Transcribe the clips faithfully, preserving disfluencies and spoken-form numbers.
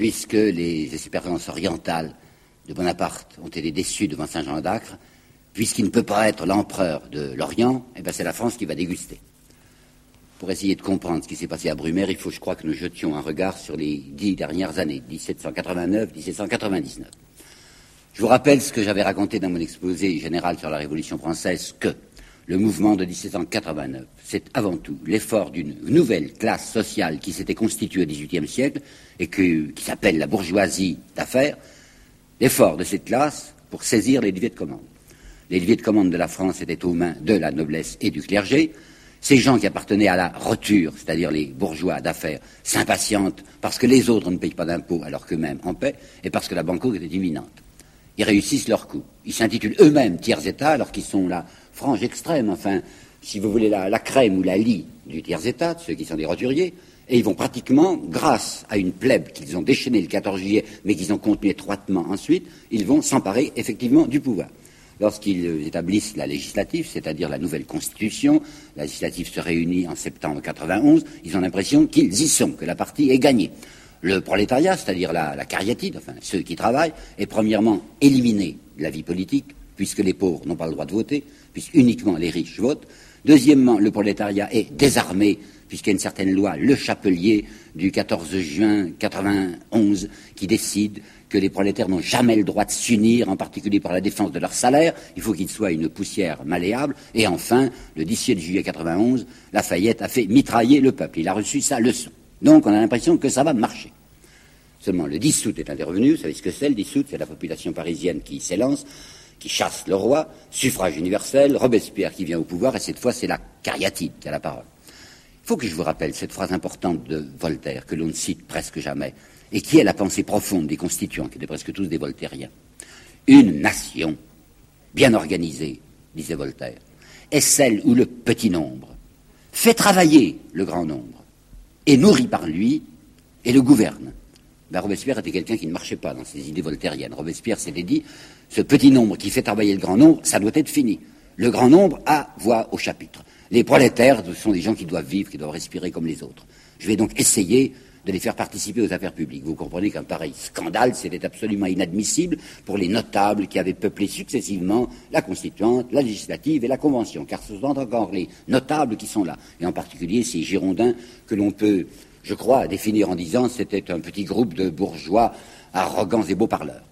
puisque les espérances orientales de Bonaparte ont été déçues devant Saint-Jean d'Acre, puisqu'il ne peut pas être l'empereur de l'Orient, eh bien c'est la France qui va déguster. Pour essayer de comprendre ce qui s'est passé à Brumaire, il faut, je crois, que nous jetions un regard sur les dix dernières années, dix-sept cent quatre-vingt-neuf à dix-sept cent quatre-vingt-dix-neuf. Je vous rappelle ce que j'avais raconté dans mon exposé général sur la Révolution française, que le mouvement de dix-sept cent quatre-vingt-neuf, c'est avant tout l'effort d'une nouvelle classe sociale qui s'était constituée au dix-huitième siècle et que, qui s'appelle la bourgeoisie d'affaires, l'effort de cette classe pour saisir les leviers de commande. Les leviers de commande de la France étaient aux mains de la noblesse et du clergé. Ces gens qui appartenaient à la roture, c'est-à-dire les bourgeois d'affaires, s'impatientent parce que les autres ne payent pas d'impôts alors qu'eux-mêmes en paient et parce que la banqueroute est imminente. Ils réussissent leur coup. Ils s'intitulent eux-mêmes tiers-État alors qu'ils sont la frange extrême, enfin, si vous voulez, la, la crème ou la lie du tiers-État, de ceux qui sont des roturiers, et ils vont pratiquement, grâce à une plèbe qu'ils ont déchaînée le quatorze juillet, mais qu'ils ont contenue étroitement ensuite, ils vont s'emparer effectivement du pouvoir. Lorsqu'ils établissent la législative, c'est-à-dire la nouvelle constitution, la législative se réunit en septembre quatre-vingt-onze, ils ont l'impression qu'ils y sont, que la partie est gagnée. Le prolétariat, c'est-à-dire la, la cariatide, enfin ceux qui travaillent, est premièrement éliminé de la vie politique, puisque les pauvres n'ont pas le droit de voter, puisque uniquement les riches votent. Deuxièmement, le prolétariat est désarmé, puisqu'il y a une certaine loi, le Chapelier, du quatorze juin quatre-vingt-onze, qui décide que les prolétaires n'ont jamais le droit de s'unir, en particulier par la défense de leur salaire. Il faut qu'il soit une poussière malléable. Et enfin, le dix-sept juillet quatre-vingt-onze, Lafayette a fait mitrailler le peuple. Il a reçu sa leçon. Donc, on a l'impression que ça va marcher. Seulement, le dix août est intervenu. Vous savez ce que c'est, le dix août? C'est la population parisienne qui s'élance, qui chasse le roi, suffrage universel, Robespierre qui vient au pouvoir, et cette fois, c'est la cariatide qui a la parole. Il faut que je vous rappelle cette phrase importante de Voltaire, que l'on ne cite presque jamais, et qui est la pensée profonde des constituants, qui étaient presque tous des voltairiens. Une nation bien organisée, disait Voltaire, est celle où le petit nombre fait travailler le grand nombre, est nourri par lui et le gouverne. Ben, Robespierre était quelqu'un qui ne marchait pas dans ses idées voltairiennes. Robespierre s'était dit, ce petit nombre qui fait travailler le grand nombre, ça doit être fini. Le grand nombre a voix au chapitre. Les prolétaires sont des gens qui doivent vivre, qui doivent respirer comme les autres. Je vais donc essayer de les faire participer aux affaires publiques. Vous comprenez qu'un pareil scandale, c'était absolument inadmissible pour les notables qui avaient peuplé successivement la Constituante, la législative et la Convention, car ce sont encore les notables qui sont là, et en particulier ces Girondins que l'on peut, je crois, définir en disant c'était un petit groupe de bourgeois arrogants et beaux parleurs.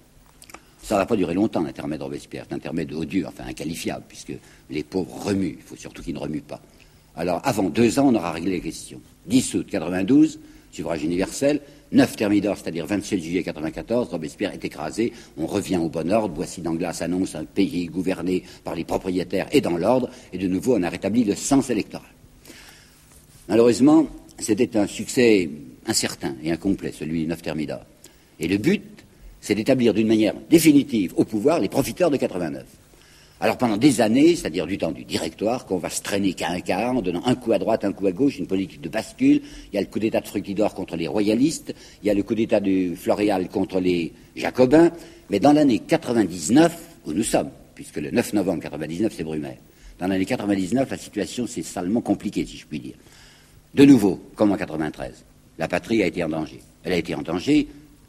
Ça ne va pas durer longtemps, l'intermède Robespierre, c'est un intermède odieux, enfin inqualifiable, puisque les pauvres remuent, il faut surtout qu'ils ne remuent pas. Alors, avant deux ans, on aura réglé les questions. dix août quatre-vingt-douze, suffrage universel, neuf thermidor, c'est-à-dire vingt-sept juillet quatre-vingt-quatorze, Robespierre est écrasé, on revient au bon ordre, Boissy d'Anglas annonce un pays gouverné par les propriétaires et dans l'ordre, et de nouveau on a rétabli le sens électoral. Malheureusement, c'était un succès incertain et incomplet, celui du neuf thermidor. Et le but, c'est d'établir d'une manière définitive au pouvoir les profiteurs de quatre-vingt-neuf. Alors pendant des années, c'est-à-dire du temps du directoire, qu'on va se traîner qu'à un quart, en donnant un coup à droite, un coup à gauche, une politique de bascule, il y a le coup d'État de Fructidor contre les royalistes, il y a le coup d'État du Floréal contre les jacobins, mais dans l'année quatre-vingt-dix-neuf, où nous sommes, puisque le neuf novembre quatre-vingt-dix-neuf, c'est Brumaire, dans l'année quatre-vingt-dix-neuf, la situation s'est salement compliquée, si je puis dire. De nouveau, comme en quatre-vingt-treize, la patrie a été en danger. Elle a été en danger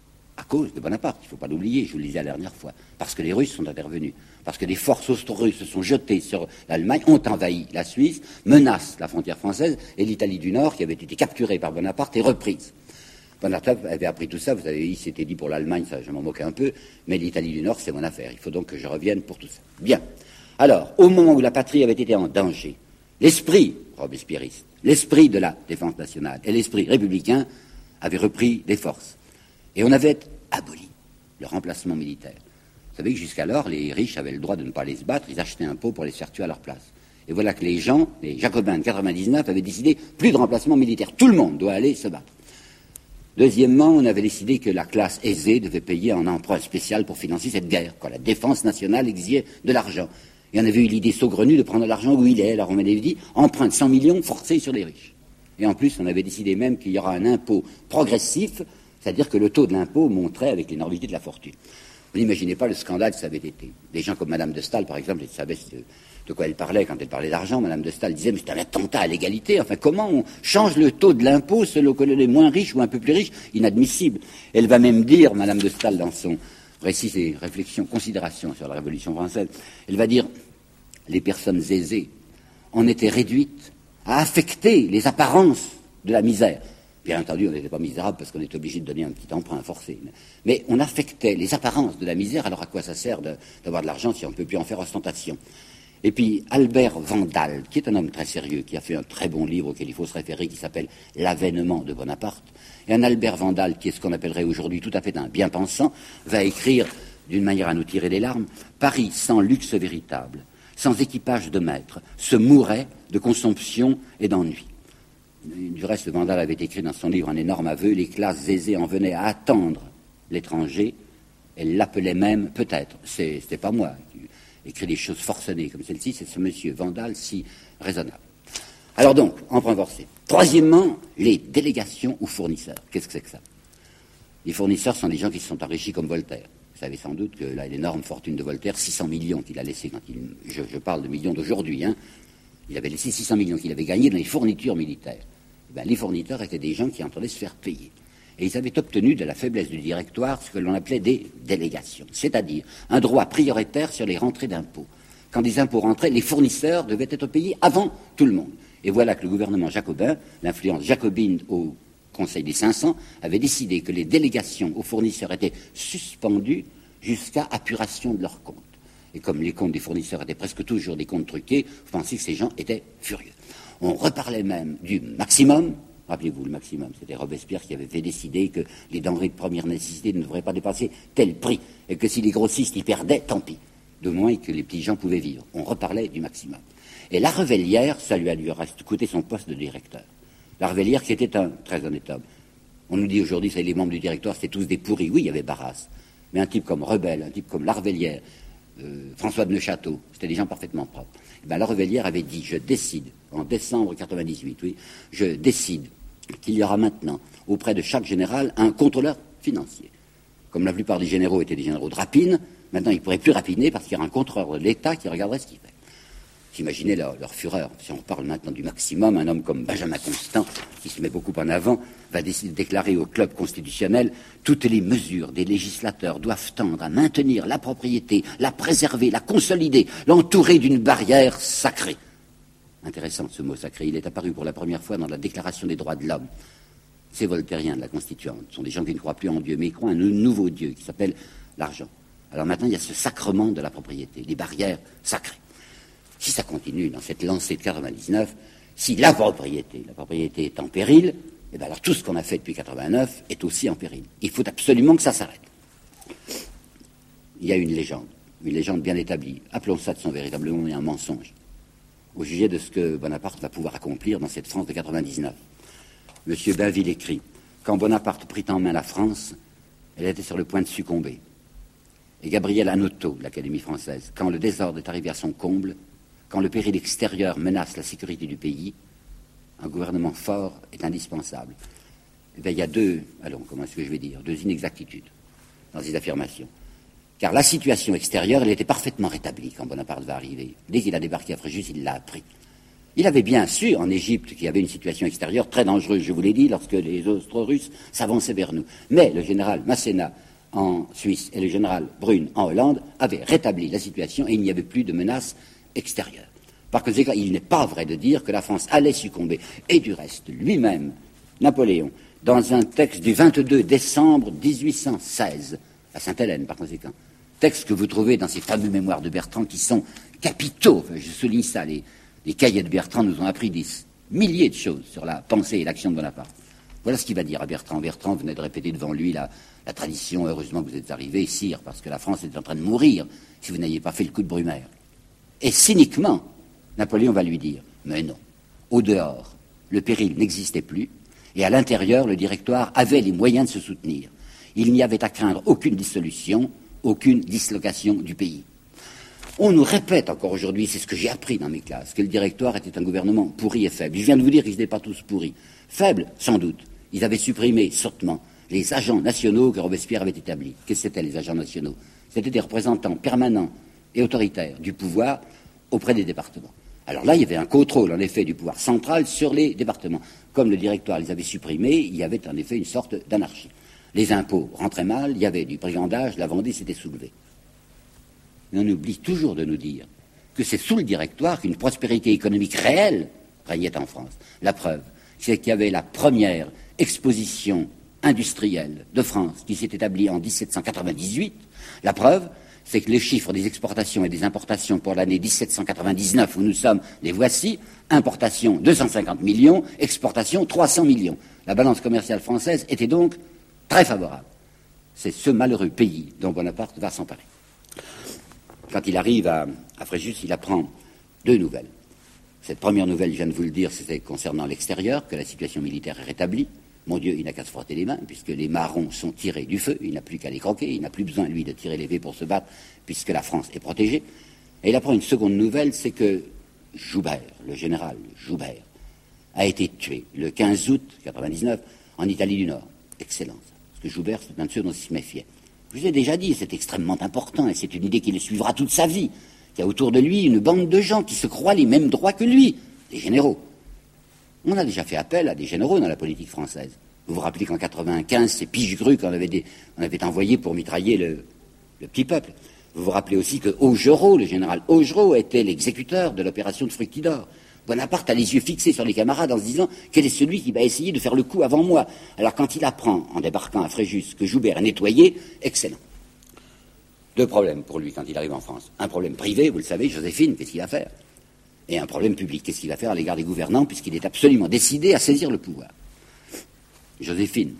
à cause de Bonaparte, il ne faut pas l'oublier, je vous le disais la dernière fois, parce que les Russes sont intervenus, parce que des forces austro-russes se sont jetées sur l'Allemagne, ont envahi la Suisse, menacent la frontière française, et l'Italie du Nord, qui avait été capturée par Bonaparte, est reprise. Bonaparte avait appris tout ça, vous savez, il s'était dit pour l'Allemagne, ça je m'en moquais un peu, mais l'Italie du Nord, c'est mon affaire, il faut donc que je revienne pour tout ça. Bien. Alors, au moment où la patrie avait été en danger, l'esprit robespierriste, l'esprit de la défense nationale et l'esprit républicain avaient repris des forces. Et on avait aboli le remplacement militaire. Vous savez que jusqu'alors, les riches avaient le droit de ne pas les se battre, ils achetaient un pot pour les faire tuer à leur place. Et voilà que les gens, les jacobins de quatre-vingt-dix-neuf, avaient décidé plus de remplacement militaire. Tout le monde doit aller se battre. Deuxièmement, on avait décidé que la classe aisée devait payer un emprunt spécial pour financer cette guerre, quand la défense nationale exigeait de l'argent. Et on avait eu l'idée saugrenue de prendre l'argent où il est. Alors on m'avait dit, emprunte cent millions forcés sur les riches. Et en plus, on avait décidé même qu'il y aura un impôt progressif, c'est-à-dire que le taux de l'impôt monterait avec l'énormité de la fortune. Vous n'imaginez pas le scandale que ça avait été. Des gens comme Madame de Staël, par exemple, ils savaient de quoi elle parlait quand elle parlait d'argent. Madame de Staël disait, mais c'est un attentat à l'égalité. Enfin, comment on change le taux de l'impôt selon que les moins riches ou un peu plus riches? Inadmissible. Elle va même dire, Madame de Staël, dans son récit, ses réflexions, considérations sur la Révolution française, elle va dire, les personnes aisées en étaient réduites à affecter les apparences de la misère. Bien entendu, on n'était pas misérable parce qu'on était obligé de donner un petit emprunt forcé. Mais on affectait les apparences de la misère, alors à quoi ça sert de, d'avoir de l'argent si on ne peut plus en faire ostentation? Et puis Albert Vandal, qui est un homme très sérieux, qui a fait un très bon livre auquel il faut se référer, qui s'appelle « L'avènement de Bonaparte », et un Albert Vandal, qui est ce qu'on appellerait aujourd'hui tout à fait un bien-pensant, va écrire, d'une manière à nous tirer les larmes, « Paris sans luxe véritable, sans équipage de maître, se mourait de consomption et d'ennui. » Du reste, Vandal avait écrit dans son livre un énorme aveu, les classes aisées en venaient à attendre l'étranger, elle l'appelait même, peut-être, c'est, c'était pas moi qui écrit des choses forcenées comme celle-ci, c'est ce monsieur Vandal si raisonnable. Alors donc, emprunt forcé. Troisièmement, les délégations aux fournisseurs. Qu'est-ce que c'est que ça? Les fournisseurs sont des gens qui se sont enrichis comme Voltaire. Vous savez sans doute que là, l'énorme fortune de Voltaire, six cents millions qu'il a laissé quand il... Je, je parle de millions d'aujourd'hui, hein. Il avait laissé six cents millions qu'il avait gagnés dans les fournitures militaires. Eh bien, les fournisseurs étaient des gens qui entendaient se faire payer. Et ils avaient obtenu de la faiblesse du directoire ce que l'on appelait des délégations, c'est-à-dire un droit prioritaire sur les rentrées d'impôts. Quand des impôts rentraient, les fournisseurs devaient être payés avant tout le monde. Et voilà que le gouvernement jacobin, l'influence jacobine au Conseil des cinq cents, avait décidé que les délégations aux fournisseurs étaient suspendues jusqu'à apuration de leurs comptes. Et comme les comptes des fournisseurs étaient presque toujours des comptes truqués, vous pensez que ces gens étaient furieux. On reparlait même du maximum. Rappelez-vous, le maximum, c'était Robespierre qui avait fait décider que les denrées de première nécessité ne devraient pas dépasser tel prix, et que si les grossistes y perdaient, tant pis, de moins que les petits gens pouvaient vivre. On reparlait du maximum. Et la Revellière, ça lui a dû coûter son poste de directeur. La Revellière, qui était un très honnête homme. On nous dit aujourd'hui, c'est les membres du directoire, c'était tous des pourris. Oui, il y avait Barras, mais un type comme Rebelle, un type comme La Revellière, euh, François de Neufchâteau, c'était des gens parfaitement propres. Et bien, La Revellière avait dit, je décide, en décembre quatre-vingt-dix-huit, oui, je décide qu'il y aura maintenant, auprès de chaque général, un contrôleur financier. Comme la plupart des généraux étaient des généraux de rapine, maintenant ils ne pourraient plus rapiner parce qu'il y aura un contrôleur de l'État qui regarderait ce qu'il fait. Imaginez leur, leur fureur. Si on parle maintenant du maximum, un homme comme Benjamin Constant, qui se met beaucoup en avant, va décider de déclarer au club constitutionnel toutes les mesures des législateurs doivent tendre à maintenir la propriété, la préserver, la consolider, l'entourer d'une barrière sacrée. Intéressant ce mot sacré. Il est apparu pour la première fois dans la Déclaration des droits de l'homme. Ces voltairiens de la Constituante ce sont des gens qui ne croient plus en Dieu, mais ils croient en un nouveau Dieu qui s'appelle l'argent. Alors maintenant, il y a ce sacrement de la propriété, les barrières sacrées. Si ça continue dans cette lancée de quatre-vingt-dix-neuf, si la propriété, la propriété est en péril, eh bien alors tout ce qu'on a fait depuis quatre-vingt-neuf est aussi en péril. Il faut absolument que ça s'arrête. Il y a une légende, une légende bien établie. Appelons ça de son véritable nom et un mensonge, au sujet de ce que Bonaparte va pouvoir accomplir dans cette France de quatre-vingt-dix-neuf. Monsieur Bainville écrit « Quand Bonaparte prit en main la France, elle était sur le point de succomber. Et Gabriel Hanotaux, de l'Académie française, quand le désordre est arrivé à son comble, quand le péril extérieur menace la sécurité du pays, un gouvernement fort est indispensable. » Eh bien, il y a deux, allons, comment est-ce que je vais dire, deux inexactitudes dans ces affirmations. Car la situation extérieure, elle était parfaitement rétablie quand Bonaparte va arriver. Dès qu'il a débarqué à Fréjus, il l'a appris. Il avait bien su, en Égypte, qu'il y avait une situation extérieure très dangereuse, je vous l'ai dit, lorsque les Austro-Russes s'avançaient vers nous. Mais le général Masséna, en Suisse, et le général Brune, en Hollande, avaient rétabli la situation et il n'y avait plus de menace extérieure. Par conséquent, il n'est pas vrai de dire que la France allait succomber. Et du reste, lui-même, Napoléon, dans un texte du vingt-deux décembre dix-huit cent seize, à Sainte-Hélène, par conséquent, texte que vous trouvez dans ces fameux mémoires de Bertrand qui sont capitaux, enfin, je souligne ça, les, les cahiers de Bertrand nous ont appris des milliers de choses sur la pensée et l'action de Bonaparte. Voilà ce qu'il va dire à Bertrand. Bertrand venait de répéter devant lui la, la tradition, heureusement que vous êtes arrivé, sire, parce que la France est en train de mourir si vous n'aviez pas fait le coup de Brumaire. Et cyniquement, Napoléon va lui dire, mais non, au dehors, le péril n'existait plus, et à l'intérieur, le directoire avait les moyens de se soutenir. Il n'y avait à craindre aucune dissolution, aucune dislocation du pays. On nous répète encore aujourd'hui, c'est ce que j'ai appris dans mes classes, que le directoire était un gouvernement pourri et faible. Je viens de vous dire qu'ils n'étaient pas tous pourris. Faibles, sans doute. Ils avaient supprimé sottement les agents nationaux que Robespierre avait établis. Qu'est-ce que c'était, les agents nationaux? C'était des représentants permanents et autoritaires du pouvoir auprès des départements. Alors là, il y avait un contrôle, en effet, du pouvoir central sur les départements. Comme le directoire les avait supprimés, il y avait en effet une sorte d'anarchie. Les impôts rentraient mal, il y avait du brigandage, la Vendée s'était soulevée. Mais on oublie toujours de nous dire que c'est sous le directoire qu'une prospérité économique réelle régnait en France. La preuve, c'est qu'il y avait la première exposition industrielle de France qui s'est établie en dix-sept cent quatre-vingt-dix-huit. La preuve, c'est que les chiffres des exportations et des importations pour l'année dix-sept cent quatre-vingt-dix-neuf, où nous sommes, les voici, importation deux cent cinquante millions, exportation trois cents millions. La balance commerciale française était donc très favorable. C'est ce malheureux pays dont Bonaparte va s'emparer. Quand il arrive à, à Fréjus, il apprend deux nouvelles. Cette première nouvelle, je viens de vous le dire, c'était concernant l'extérieur, que la situation militaire est rétablie. Mon Dieu, il n'a qu'à se frotter les mains, puisque les marrons sont tirés du feu, il n'a plus qu'à les croquer, il n'a plus besoin, lui, de tirer l'épée pour se battre, puisque la France est protégée. Et il apprend une seconde nouvelle, c'est que Joubert, le général Joubert, a été tué le quinze août quatre-vingt-dix-neuf en Italie du Nord. Excellence. Parce que Joubert, c'est un de ceux dont il se méfiait. Je vous ai déjà dit, c'est extrêmement important, et c'est une idée qui le suivra toute sa vie. Il y a autour de lui une bande de gens qui se croient les mêmes droits que lui, des généraux. On a déjà fait appel à des généraux dans la politique française. Vous vous rappelez qu'en quatre-vingt-quinze, c'est Pichegru qu'on avait, des, on avait envoyé pour mitrailler le, le petit peuple. Vous vous rappelez aussi que Augereau, le général Augereau, était l'exécuteur de l'opération de Fructidor. Bonaparte a les yeux fixés sur les camarades en se disant quel est celui qui va essayer de faire le coup avant moi. Alors quand il apprend, en débarquant à Fréjus, que Joubert est nettoyé, excellent. Deux problèmes pour lui quand il arrive en France. Un problème privé, vous le savez, Joséphine, qu'est-ce qu'il va faire? Et un problème public, qu'est-ce qu'il va faire à l'égard des gouvernants, puisqu'il est absolument décidé à saisir le pouvoir. Joséphine,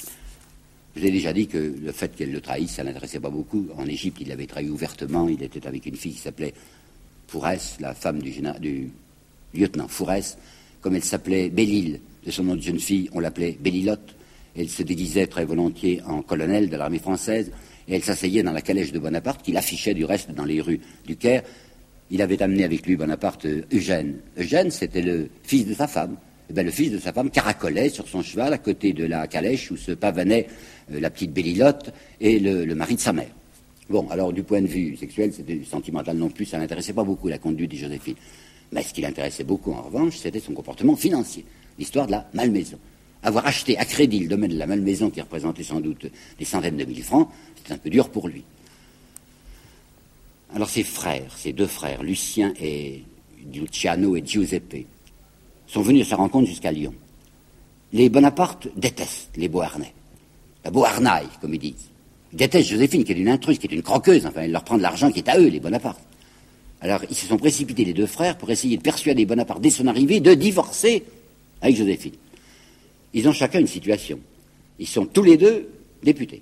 je vous ai déjà dit que le fait qu'elle le trahisse, ça n'intéressait pas beaucoup. En Égypte, il l'avait trahi ouvertement, il était avec une fille qui s'appelait Fourès, la femme du, général, du lieutenant Fourès. Comme elle s'appelait Belle-Île, de son nom de jeune fille, on l'appelait Belle-Îlotte. Elle se déguisait très volontiers en colonel de l'armée française, et elle s'asseyait dans la calèche de Bonaparte, qu'il affichait du reste dans les rues du Caire. Il avait amené avec lui, Bonaparte, Eugène. Eugène, c'était le fils de sa femme. Et bien, le fils de sa femme caracolait sur son cheval à côté de la calèche où se pavanaient euh, la petite Belle-Îlotte et le, le mari de sa mère. Bon, alors du point de vue sexuel, c'était sentimental non plus, ça n'intéressait pas beaucoup la conduite de Joséphine. Mais ce qui l'intéressait beaucoup, en revanche, c'était son comportement financier, l'histoire de la Malmaison. Avoir acheté à crédit le domaine de la Malmaison, qui représentait sans doute des centaines de mille francs, c'était un peu dur pour lui. Alors ses frères, ses deux frères, Lucien et Luciano et Giuseppe, sont venus à sa rencontre jusqu'à Lyon. Les Bonaparte détestent les Beauharnais. La Beauharnaille, comme ils disent. Ils détestent Joséphine, qui est une intruse, qui est une croqueuse, enfin, elle leur prend de l'argent qui est à eux, les Bonaparte. Alors, ils se sont précipités, les deux frères, pour essayer de persuader Bonaparte, dès son arrivée, de divorcer avec Joséphine. Ils ont chacun une situation. Ils sont tous les deux députés.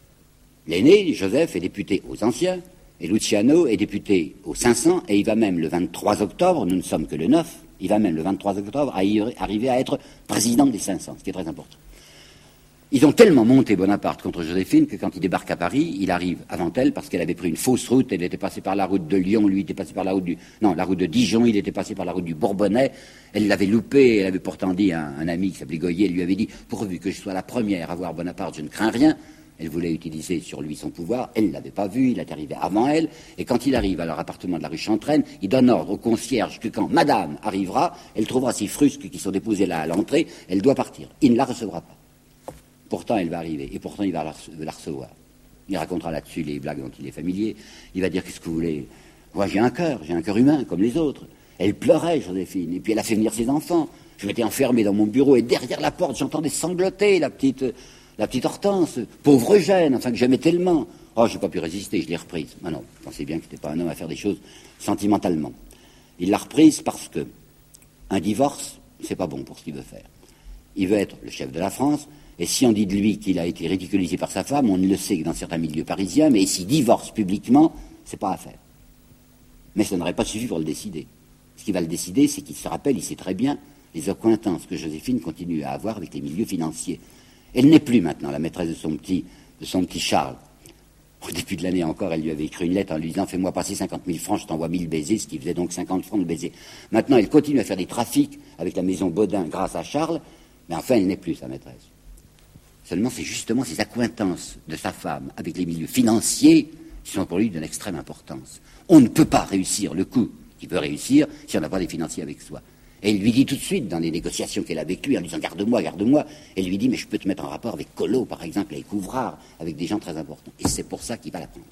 L'aîné, Joseph, est député aux Anciens, et Luciano est député aux cinq cents, et il va même le vingt-trois octobre, nous ne sommes que le neuf, il va même le vingt-trois octobre à y arriver à être président des cinq cents, ce qui est très important. Ils ont tellement monté Bonaparte contre Joséphine que quand il débarque à Paris, il arrive avant elle parce qu'elle avait pris une fausse route, elle était passée par la route de Lyon, lui était passé par la route du... Non, la route de Dijon, il était passé par la route du Bourbonnais, elle l'avait loupé, elle avait pourtant dit à un, un ami qui s'appelait Goyer, elle lui avait dit « Pourvu que je sois la première à voir Bonaparte, je ne crains rien ». Elle voulait utiliser sur lui son pouvoir, elle ne l'avait pas vu, il est arrivé avant elle, et quand il arrive à leur appartement de la rue Chantraine, il donne ordre au concierge que quand Madame arrivera, elle trouvera ses frusques qui sont déposés là à l'entrée, elle doit partir. Il ne la recevra pas. Pourtant, elle va arriver, et pourtant, il va la, la recevoir. Il racontera là-dessus les blagues dont il est familier. Il va dire, qu'est-ce que vous voulez? Moi, j'ai un cœur, j'ai un cœur humain, comme les autres. Elle pleurait, Joséphine, et puis elle a fait venir ses enfants. Je m'étais enfermé dans mon bureau, et derrière la porte, j'entendais sangloter la petite... La petite Hortense, pauvre Eugène, enfin que j'aimais tellement. Oh, j'ai pas pu résister, je l'ai reprise. Ah non, je pensais bien que c'était pas un homme à faire des choses sentimentalement. Il l'a reprise parce que un divorce, c'est pas bon pour ce qu'il veut faire. Il veut être le chef de la France, et si on dit de lui qu'il a été ridiculisé par sa femme, on le sait dans certains milieux parisiens, mais s'il divorce publiquement, c'est pas à faire. Mais ça n'aurait pas suffi pour le décider. Ce qui va le décider, c'est qu'il se rappelle, il sait très bien, les accointances que Joséphine continue à avoir avec les milieux financiers. Elle n'est plus maintenant la maîtresse de son petit, de son petit Charles. Au début de l'année encore, elle lui avait écrit une lettre en lui disant « Fais-moi passer cinquante mille francs, je t'envoie mille baisers », ce qui faisait donc cinquante francs de baisers. Maintenant, elle continue à faire des trafics avec la maison Baudin grâce à Charles, mais enfin, elle n'est plus sa maîtresse. Seulement, c'est justement ces accointances de sa femme avec les milieux financiers qui sont pour lui d'une extrême importance. On ne peut pas réussir le coup qu'il veut réussir si on n'a pas des financiers avec soi. Et il lui dit tout de suite, dans les négociations qu'elle a avec lui, en disant « garde-moi, garde-moi », elle lui dit « mais je peux te mettre en rapport avec Collot, par exemple, avec Ouvrard, avec des gens très importants ». Et c'est pour ça qu'il va la prendre.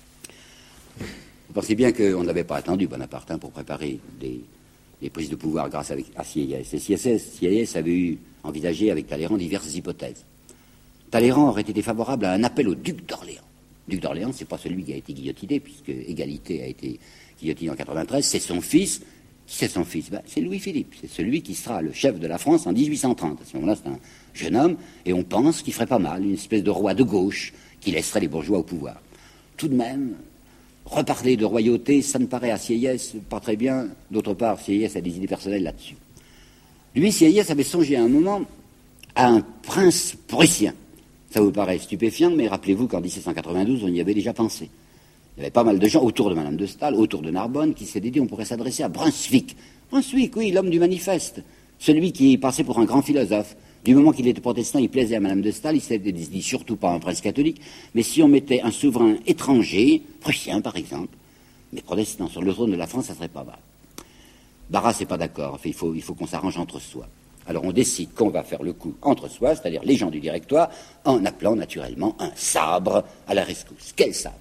Vous pensez bien qu'on n'avait pas attendu Bonaparte hein, pour préparer des, des prises de pouvoir grâce avec, à Sieyès. Et Sieyès avait eu envisagé avec Talleyrand diverses hypothèses. Talleyrand aurait été favorable à un appel au duc d'Orléans. Le duc d'Orléans, c'est pas celui qui a été guillotiné, puisque Égalité a été guillotiné en quatre-vingt-treize, c'est son fils. Qui c'est son fils? Ben, c'est Louis-Philippe, c'est celui qui sera le chef de la France en dix-huit cent trente. À ce moment-là, c'est un jeune homme, et on pense qu'il ferait pas mal, une espèce de roi de gauche qui laisserait les bourgeois au pouvoir. Tout de même, reparler de royauté, ça ne paraît à Sieyès pas très bien. D'autre part, Sieyès a des idées personnelles là-dessus. Lui, Sieyès avait songé à un moment à un prince prussien. Ça vous paraît stupéfiant, mais rappelez-vous qu'en dix-sept cent quatre-vingt-douze, on y avait déjà pensé. Il y avait pas mal de gens autour de Madame de Staël, autour de Narbonne, qui s'étaient dit on pourrait s'adresser à Brunswick. Brunswick, oui, l'homme du manifeste. Celui qui passait pour un grand philosophe. Du moment qu'il était protestant, il plaisait à Madame de Staël, il s'était dit surtout pas un prince catholique, mais si on mettait un souverain étranger, prussien par exemple, mais protestant, sur le trône de la France, ça serait pas mal. Barras n'est pas d'accord, il faut, il faut qu'on s'arrange entre soi. Alors on décide qu'on va faire le coup entre soi, c'est-à-dire les gens du directoire, en appelant naturellement un sabre à la rescousse. Quel sabre?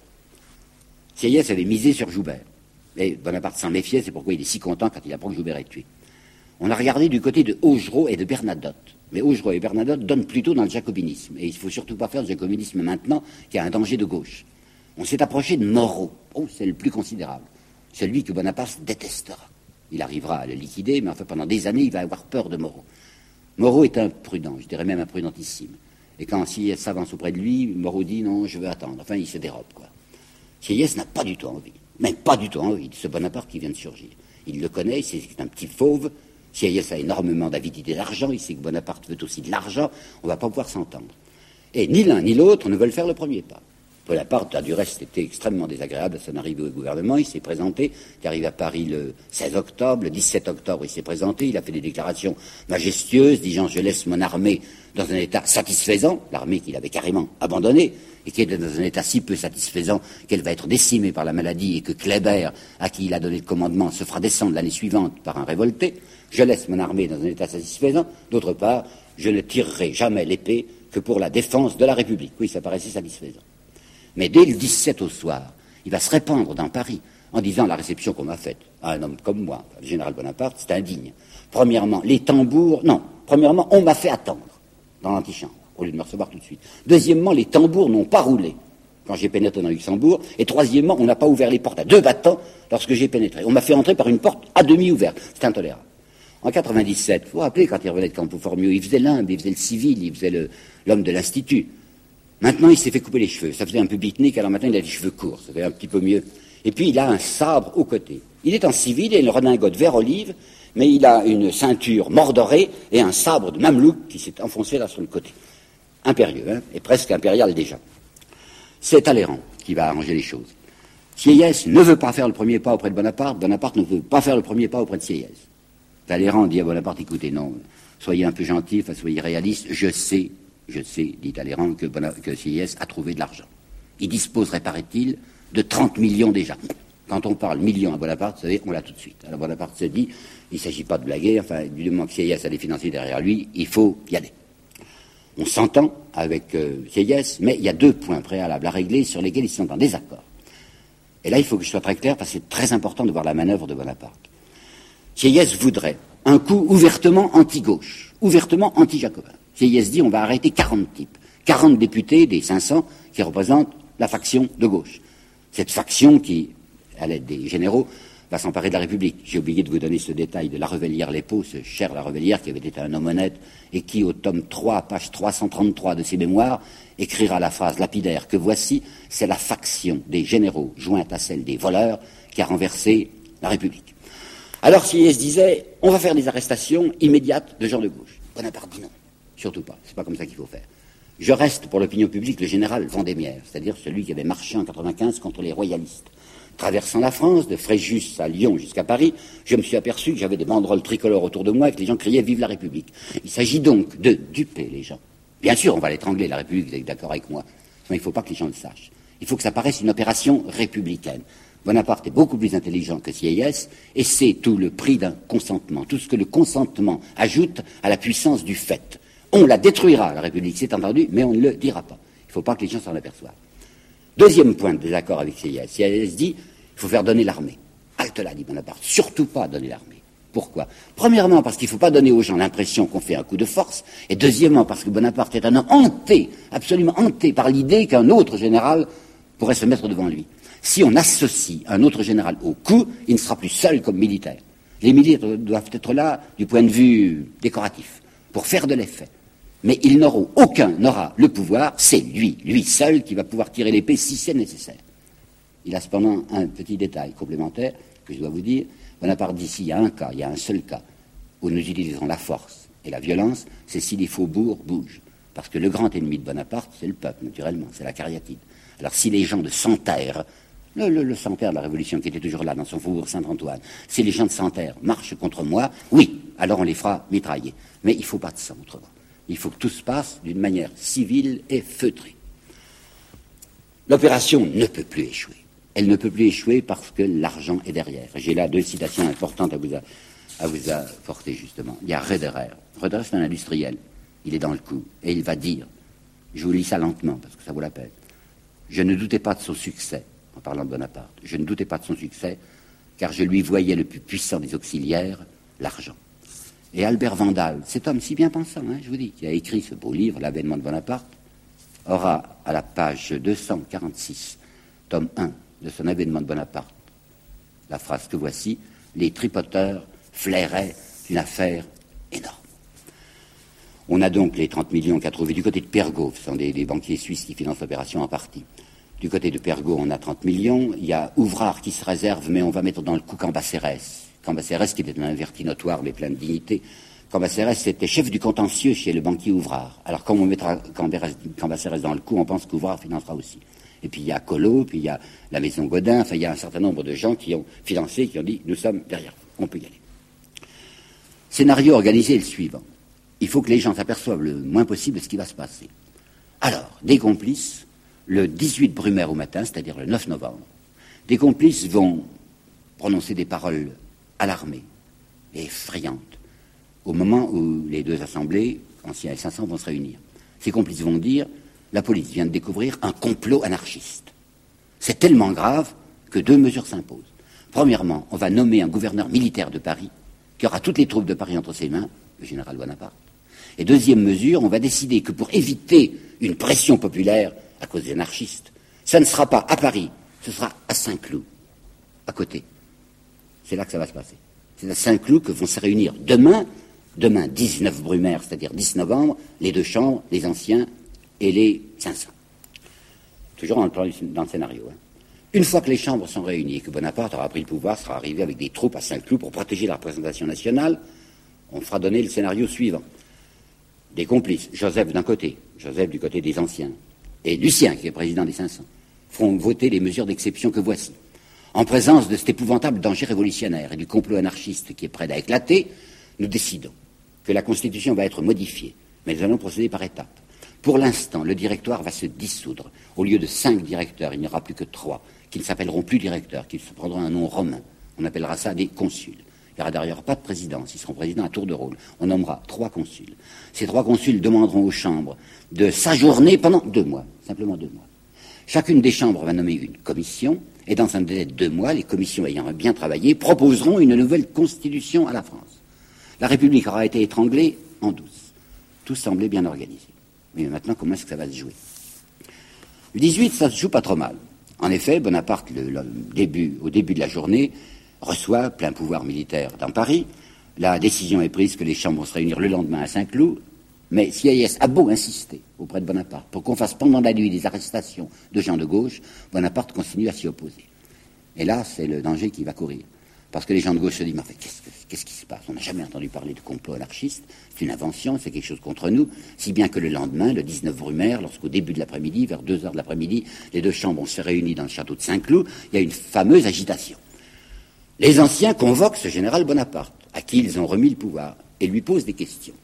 Sieyès avait misé sur Joubert. Et Bonaparte s'en méfiait, c'est pourquoi il est si content quand il apprend que Joubert est tué. On a regardé du côté de Augereau et de Bernadotte. Mais Augereau et Bernadotte donnent plutôt dans le jacobinisme. Et il ne faut surtout pas faire le jacobinisme maintenant, qui a un danger de gauche. On s'est approché de Moreau. Oh, c'est le plus considérable. Celui que Bonaparte détestera. Il arrivera à le liquider, mais enfin pendant des années, il va avoir peur de Moreau. Moreau est imprudent, je dirais même imprudentissime. Et quand Sieyès s'avance auprès de lui, Moreau dit non, je veux attendre. Enfin, il se dérobe, quoi. Sieyès n'a pas du tout envie, même pas du tout envie de ce Bonaparte qui vient de surgir. Il le connaît, c'est un petit fauve. Sieyès a énormément d'avidité d'argent, il sait que Bonaparte veut aussi de l'argent, on ne va pas pouvoir s'entendre. Et ni l'un ni l'autre ne veulent faire le premier pas. Bonaparte a du reste été extrêmement désagréable à son arrivée au gouvernement, il s'est présenté, il est arrivé à Paris le seize octobre, le dix-sept octobre il s'est présenté, il a fait des déclarations majestueuses, disant je laisse mon armée dans un état satisfaisant, l'armée qu'il avait carrément abandonnée, et qui est dans un état si peu satisfaisant qu'elle va être décimée par la maladie et que Kléber, à qui il a donné le commandement, se fera descendre l'année suivante par un révolté. Je laisse mon armée dans un état satisfaisant. D'autre part, je ne tirerai jamais l'épée que pour la défense de la République. Oui, ça paraissait satisfaisant. Mais dès le dix-sept au soir, il va se répandre dans Paris en disant la réception qu'on m'a faite à un homme comme moi, le général Bonaparte, c'est indigne. Premièrement, les tambours, non, premièrement, on m'a fait attendre dans l'antichambre, au lieu de me recevoir tout de suite. Deuxièmement, les tambours n'ont pas roulé quand j'ai pénétré dans Luxembourg. Et troisièmement, on n'a pas ouvert les portes à deux battants lorsque j'ai pénétré. On m'a fait entrer par une porte à demi ouverte. C'est intolérable. En quatre-vingt-dix-sept, vous vous rappelez, quand il revenait de Campo-Formio, il faisait l'humble, il faisait le civil, il faisait le, l'homme de l'Institut. Maintenant, il s'est fait couper les cheveux. Ça faisait un peu beatnik, alors maintenant, il a les cheveux courts. Ça fait un petit peu mieux. Et puis, il a un sabre au côté. Il est en civil et une redingote vert olive, mais il a une ceinture mordorée et un sabre de mamelouk qui s'est enfoncé là sur le côté. Impérieux, hein, et presque impérial déjà. C'est Talleyrand qui va arranger les choses. Sieyès ne veut pas faire le premier pas auprès de Bonaparte. Bonaparte ne veut pas faire le premier pas auprès de Sieyès. Talleyrand dit à Bonaparte, écoutez, non, soyez un peu gentil, enfin, soyez réaliste. Je sais, je sais, dit Talleyrand, que, que Sieyès a trouvé de l'argent. Il disposerait, paraît-il, de trente millions déjà. Quand on parle millions à Bonaparte, vous savez, on l'a tout de suite. Alors Bonaparte se dit, il ne s'agit pas de blaguer, enfin, du moment que Sieyès a des financiers derrière lui, il faut y aller. On s'entend avec euh, Sieyès, mais il y a deux points préalables à régler sur lesquels ils sont en désaccord. Et là, il faut que je sois très clair, parce que c'est très important de voir la manœuvre de Bonaparte. Sieyès voudrait un coup ouvertement anti-gauche, ouvertement anti-jacobin. Sieyès dit on va arrêter quarante types, quarante députés des cinq cents qui représentent la faction de gauche. Cette faction qui, à l'aide des généraux, va s'emparer de la République. J'ai oublié de vous donner ce détail de La Revellière-Lépeau, ce cher La Revellière qui avait été un homme honnête et qui, au tome trois, page trois cent trente-trois de ses mémoires, écrira la phrase lapidaire que voici, c'est la faction des généraux jointe à celle des voleurs qui a renversé la République. Alors Sieyès disait, on va faire des arrestations immédiates de gens de gauche. Bonaparte dit non, surtout pas, c'est pas comme ça qu'il faut faire. Je reste pour l'opinion publique le général Vendémiaire, c'est-à-dire celui qui avait marché en quatre-vingt-quinze contre les royalistes. Traversant la France, de Fréjus à Lyon jusqu'à Paris, je me suis aperçu que j'avais des banderoles tricolores autour de moi et que les gens criaient « Vive la République ». Il s'agit donc de duper les gens, Bien sûr, on va l'étrangler, la République, vous êtes d'accord avec moi. Mais il ne faut pas que les gens le sachent. Il faut que ça paraisse une opération républicaine. Bonaparte est beaucoup plus intelligent que Sieyès, et c'est tout le prix d'un consentement, tout ce que le consentement ajoute à la puissance du fait. On la détruira, la République, c'est entendu, mais on ne le dira pas. Il ne faut pas que les gens s'en aperçoivent. Deuxième point de désaccord avec Sieyès. Sieyès dit, il faut faire donner l'armée. Halte là, dit Bonaparte, surtout pas donner l'armée. Pourquoi? Premièrement, parce qu'il ne faut pas donner aux gens l'impression qu'on fait un coup de force, et deuxièmement, parce que Bonaparte est un homme hanté, absolument hanté par l'idée qu'un autre général pourrait se mettre devant lui. Si on associe un autre général au coup, il ne sera plus seul comme militaire. Les militaires doivent être là du point de vue décoratif, pour faire de l'effet. Mais ils n'auront, aucun n'aura le pouvoir, c'est lui, lui seul qui va pouvoir tirer l'épée si c'est nécessaire. Il a cependant un petit détail complémentaire que je dois vous dire. Bonaparte dit s'il y a un cas, il y a un seul cas, où nous utilisons la force et la violence, c'est si les faubourgs bougent. Parce que le grand ennemi de Bonaparte, c'est le peuple, naturellement, c'est la cariatide. Alors si les gens de Santerre, le, le, le Santerre de la Révolution qui était toujours là dans son faubourg Saint-Antoine, si les gens de Santerre marchent contre moi, oui, alors on les fera mitrailler. Mais il ne faut pas de sang autrement. Il faut que tout se passe d'une manière civile et feutrée. L'opération ne peut plus échouer. Elle ne peut plus échouer parce que l'argent est derrière. J'ai là deux citations importantes à vous, a, à vous apporter, justement. Il y a Roederer. Roederer, c'est un industriel. Il est dans le coup. Et il va dire, je vous lis ça lentement parce que ça vaut la peine, je ne doutais pas de son succès, en parlant de Bonaparte, je ne doutais pas de son succès, car je lui voyais le plus puissant des auxiliaires, l'argent. Et Albert Vandal, cet homme si bien pensant, hein, je vous dis, qui a écrit ce beau livre, L'avènement de Bonaparte, aura à la page deux cent quarante-six, tome un, de son avènement de Bonaparte, la phrase que voici, les tripoteurs flairaient une affaire énorme. On a donc les trente millions qu'a trouvé du côté de Pergaud, ce sont des, des banquiers suisses qui financent l'opération en partie. Du côté de Pergaud, on a trente millions, il y a Ouvrard qui se réserve, mais on va mettre dans le coup Cambacérès. Cambacérès qui était un inverti notoire, mais plein de dignité. Cambacérès était chef du contentieux chez le banquier Ouvrard. Alors comme on mettra Cambacérès dans le coup, on pense qu'Ouvrard financera aussi. Et puis il y a Collot, puis il y a la maison Godin, enfin il y a un certain nombre de gens qui ont financé, qui ont dit nous sommes derrière vous, on peut y aller. Scénario organisé est le suivant. Il faut que les gens s'aperçoivent le moins possible de ce qui va se passer. Alors, des complices, le dix-huit Brumaire au matin, c'est-à-dire le neuf novembre, des complices vont prononcer des paroles alarmées et effrayantes au moment où les deux assemblées, anciens et cinq cents, vont se réunir. Ces complices vont dire la police vient de découvrir un complot anarchiste. C'est tellement grave que deux mesures s'imposent. Premièrement, on va nommer un gouverneur militaire de Paris qui aura toutes les troupes de Paris entre ses mains, le général Bonaparte. Et deuxième mesure, on va décider que pour éviter une pression populaire à cause des anarchistes, ça ne sera pas à Paris, ce sera à Saint-Cloud, à côté. C'est là que ça va se passer. C'est à Saint-Cloud que vont se réunir demain, demain dix-neuf Brumaire, c'est-à-dire dix novembre, les deux chambres, les anciens et les cinq cents. Toujours dans le, dans le scénario. Hein. Une fois que les chambres sont réunies et que Bonaparte aura pris le pouvoir, sera arrivé avec des troupes à Saint-Cloud pour protéger la représentation nationale, on fera donner le scénario suivant. Des complices, Joseph d'un côté, Joseph du côté des anciens, et Lucien, qui est président des cinq cents, feront voter les mesures d'exception que voici. En présence de cet épouvantable danger révolutionnaire et du complot anarchiste qui est prêt à éclater, nous décidons que la Constitution va être modifiée, mais nous allons procéder par étapes. Pour l'instant, le directoire va se dissoudre. Au lieu de cinq directeurs, il n'y aura plus que trois, qui ne s'appelleront plus directeurs, qui se prendront un nom romain. On appellera ça des consuls. Il n'y aura d'ailleurs pas de présidence, ils seront présidents à tour de rôle. On nommera trois consuls. Ces trois consuls demanderont aux chambres de s'ajourner pendant deux mois, simplement deux mois. Chacune des chambres va nommer une commission, et dans un délai de deux mois, les commissions ayant bien travaillé proposeront une nouvelle constitution à la France. La République aura été étranglée en douce. Tout semblait bien organisé. Mais maintenant, comment est-ce que ça va se jouer? Le dix-huit, ça se joue pas trop mal. En effet, Bonaparte, le, le début, au début de la journée, reçoit plein pouvoir militaire dans Paris. La décision est prise que les chambres vont se réunir le lendemain à Saint-Cloud. Mais Sieyès a beau insister auprès de Bonaparte pour qu'on fasse pendant la nuit des arrestations de gens de gauche, Bonaparte continue à s'y opposer. Et là, c'est le danger qui va courir. Parce que les gens de gauche se disent, mais en fait, qu'est-ce, qu'est-ce qui se passe? On n'a jamais entendu parler de complot anarchiste, c'est une invention, c'est quelque chose contre nous, si bien que le lendemain, le dix-neuf Brumaire, lorsqu'au début de l'après-midi, vers deux heures de l'après-midi, les deux chambres ont se réunies dans le château de Saint-Cloud, il y a une fameuse agitation. Les anciens convoquent ce général Bonaparte, à qui ils ont remis le pouvoir, et lui posent des questions.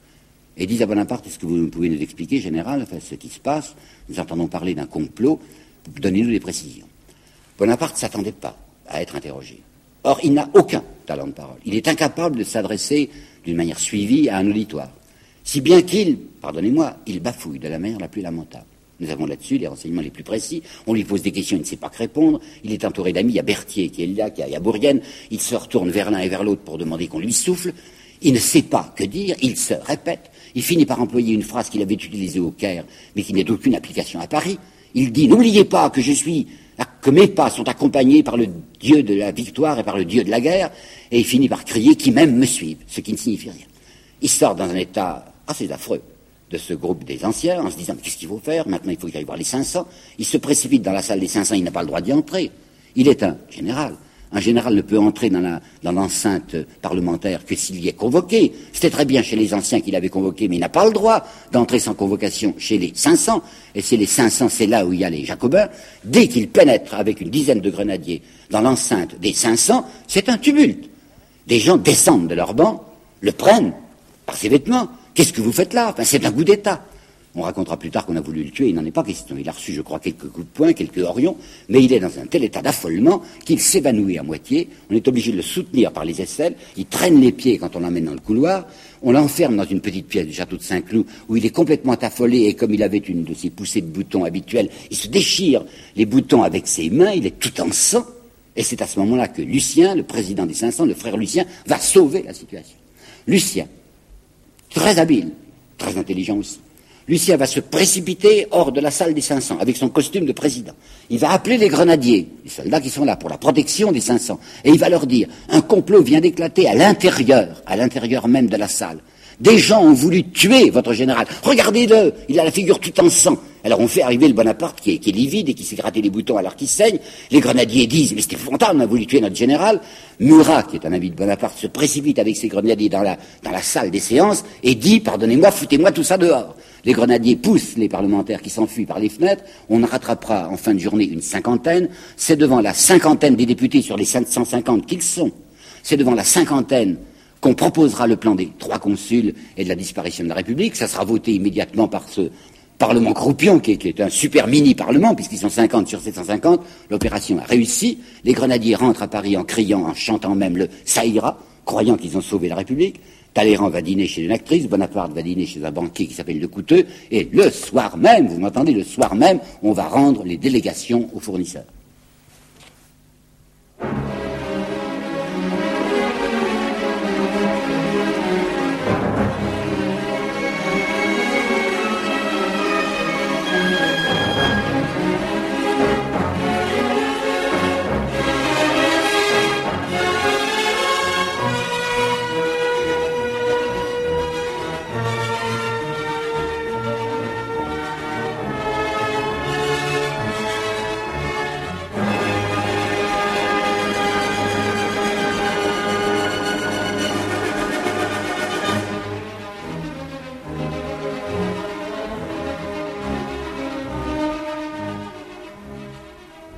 et disent à Bonaparte, est-ce que vous pouvez nous expliquer, général, enfin, ce qui se passe? Nous entendons parler d'un complot, donnez-nous des précisions. Bonaparte ne s'attendait pas à être interrogé. Or, il n'a aucun talent de parole. Il est incapable de s'adresser d'une manière suivie à un auditoire. Si bien qu'il, pardonnez-moi, il bafouille de la manière la plus lamentable. Nous avons là-dessus les renseignements les plus précis. On lui pose des questions, il ne sait pas que répondre. Il est entouré d'amis. Il y a Berthier qui est là, qui il y a Bourrienne. Il se retourne vers l'un et vers l'autre pour demander qu'on lui souffle. Il ne sait pas que dire. Il se répète. Il finit par employer une phrase qu'il avait utilisée au Caire, mais qui n'a d'aucune application à Paris. Il dit « N'oubliez pas que je suis, que mes pas sont accompagnés par le Dieu de la victoire et par le Dieu de la guerre. » Et il finit par crier « Qui même me suivent », ce qui ne signifie rien. Il sort dans un état assez affreux de ce groupe des anciens, en se disant, mais qu'est-ce qu'il faut faire? Maintenant, il faut qu'il aille voir les cinq cents. Il se précipite dans la salle des cinq cents, il n'a pas le droit d'y entrer. Il est un général. Un général ne peut entrer dans, la, dans l'enceinte parlementaire que s'il y est convoqué. C'était très bien chez les anciens qu'il avait convoqué, mais il n'a pas le droit d'entrer sans convocation chez les cinq cents. Et c'est les cinq cents, c'est là où il y a les Jacobins. Dès qu'il pénètre avec une dizaine de grenadiers dans l'enceinte des cinq cents, c'est un tumulte. Des gens descendent de leur banc, le prennent par ses vêtements. Qu'est-ce que vous faites là? Enfin, c'est un coup d'État. On racontera plus tard qu'on a voulu le tuer, il n'en est pas question. Il a reçu, je crois, quelques coups de poing, quelques horions, mais il est dans un tel état d'affolement qu'il s'évanouit à moitié. On est obligé de le soutenir par les aisselles. Il traîne les pieds quand on l'emmène dans le couloir. On l'enferme dans une petite pièce du château de Saint-Cloud où il est complètement affolé et comme il avait une de ses poussées de boutons habituelles, il se déchire les boutons avec ses mains, il est tout en sang. Et c'est à ce moment-là que Lucien, le président des cinq cents, le frère Lucien, va sauver la situation. Lucien, très habile, très intelligent aussi. Lucien va se précipiter hors de la salle des cinq cents avec son costume de président. Il va appeler les grenadiers, les soldats qui sont là pour la protection des cinq cents, et il va leur dire un complot vient d'éclater à l'intérieur, à l'intérieur même de la salle. Des gens ont voulu tuer votre général. Regardez-le, il a la figure tout en sang. Alors on fait arriver le Bonaparte qui est, qui est livide et qui s'est gratté les boutons alors qu'il saigne. Les grenadiers disent, mais c'était épouvantable, on a voulu tuer notre général. Murat, qui est un ami de Bonaparte, se précipite avec ses grenadiers dans la, dans la salle des séances et dit, pardonnez-moi, foutez-moi tout ça dehors. Les grenadiers poussent les parlementaires qui s'enfuient par les fenêtres. On en rattrapera en fin de journée une cinquantaine. C'est devant la cinquantaine des députés sur les cinq cent cinquante qu'ils sont. C'est devant la cinquantaine qu'on proposera le plan des trois consuls et de la disparition de la République. Ça sera voté immédiatement par ce Parlement croupion, qui est, qui est un super mini-parlement, puisqu'ils sont cinquante sur sept cent cinquante. L'opération a réussi. Les grenadiers rentrent à Paris en criant, en chantant même le « ça ira », croyant qu'ils ont sauvé la République. Talleyrand va dîner chez une actrice, Bonaparte va dîner chez un banquier qui s'appelle Le Couteux, et le soir même, vous m'entendez, le soir même, on va rendre les délégations aux fournisseurs.